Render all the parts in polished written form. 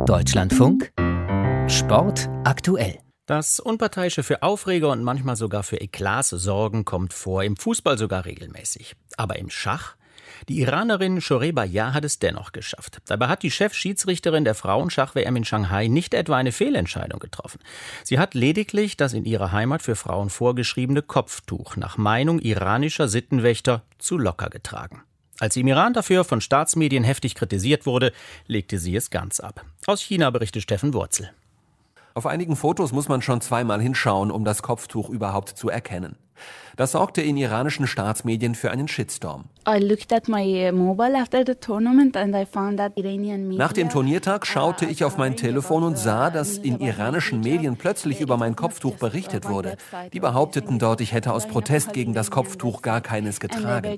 Deutschlandfunk Sport aktuell. Das Unparteiische für Aufreger und manchmal sogar für Eklats sorgen kommt vor, im Fußball sogar regelmäßig. Aber im Schach? Die Iranerin Shorebayar hat es dennoch geschafft. Dabei hat die Chefschiedsrichterin der Frauenschach-WM in Shanghai nicht etwa eine Fehlentscheidung getroffen. Sie hat lediglich das in ihrer Heimat für Frauen vorgeschriebene Kopftuch nach Meinung iranischer Sittenwächter zu locker getragen. Als sie im Iran dafür von Staatsmedien heftig kritisiert wurde, legte sie es ganz ab. Aus China berichtet Steffen Wurzel. Auf einigen Fotos muss man schon zweimal hinschauen, um das Kopftuch überhaupt zu erkennen. Das sorgte in iranischen Staatsmedien für einen Shitstorm. Nach dem Turniertag schaute ich auf mein Telefon und sah, dass in iranischen Medien plötzlich über mein Kopftuch berichtet wurde. Die behaupteten dort, ich hätte aus Protest gegen das Kopftuch gar keines getragen.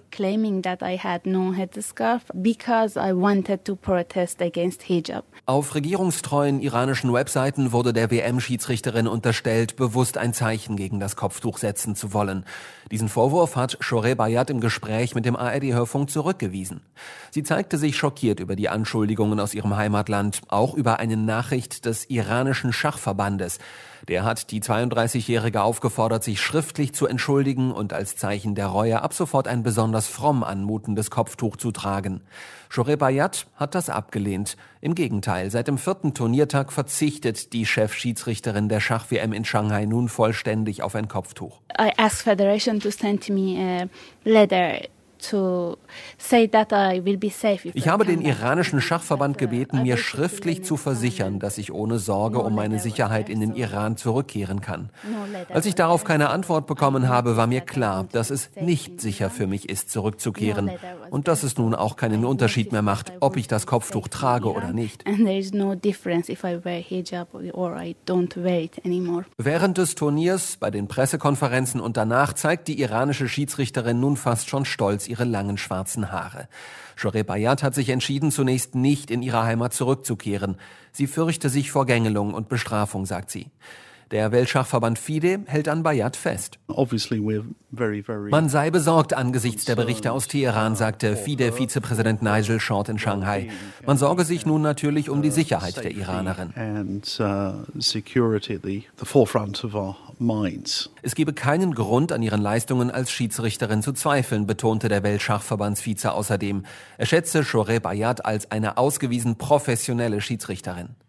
Auf regierungstreuen iranischen Webseiten wurde der WM-Schiedsrichterin unterstellt, bewusst ein Zeichen gegen das Kopftuch setzen zu wollen. Diesen Vorwurf hat Shorebayar im Gespräch mit dem ARD-Hörfunk zurückgewiesen. Sie zeigte sich schockiert über die Anschuldigungen aus ihrem Heimatland, auch über eine Nachricht des iranischen Schachverbandes. Der hat die 32-Jährige aufgefordert, sich schriftlich zu entschuldigen und als Zeichen der Reue ab sofort ein besonders fromm anmutendes Kopftuch zu tragen. Shorebayar hat das abgelehnt. Im Gegenteil, seit dem 4. Turniertag verzichtet die Chefschiedsrichterin der Schach-WM in Shanghai nun vollständig auf ein Kopftuch. I asked Federation to send me a letter to say that I will be safe. Ich habe den iranischen Schachverband gebeten, mir schriftlich zu versichern, dass ich ohne Sorge um meine Sicherheit in den Iran zurückkehren kann. Als ich darauf keine Antwort bekommen habe, war mir klar, dass es nicht sicher für mich ist, zurückzukehren und dass es nun auch keinen Unterschied mehr macht, ob ich das Kopftuch trage oder nicht. Während des Turniers, bei den Pressekonferenzen und danach zeigt die iranische Schiedsrichterin nun fast schon stolz ihre langen schwarzen Haare. Shorebayar hat sich entschieden, zunächst nicht in ihre Heimat zurückzukehren. Sie fürchte sich vor Gängelung und Bestrafung, sagt sie. Der Weltschachverband FIDE hält an Bayat fest. Man sei besorgt angesichts der Berichte aus Teheran, sagte FIDE-Vizepräsident Nigel Short in Shanghai. Man sorge sich nun natürlich um die Sicherheit der Iranerin. Es gebe keinen Grund, an ihren Leistungen als Schiedsrichterin zu zweifeln, betonte der Weltschachverbandsvize außerdem. Er schätze Shorebayar als eine ausgewiesen professionelle Schiedsrichterin.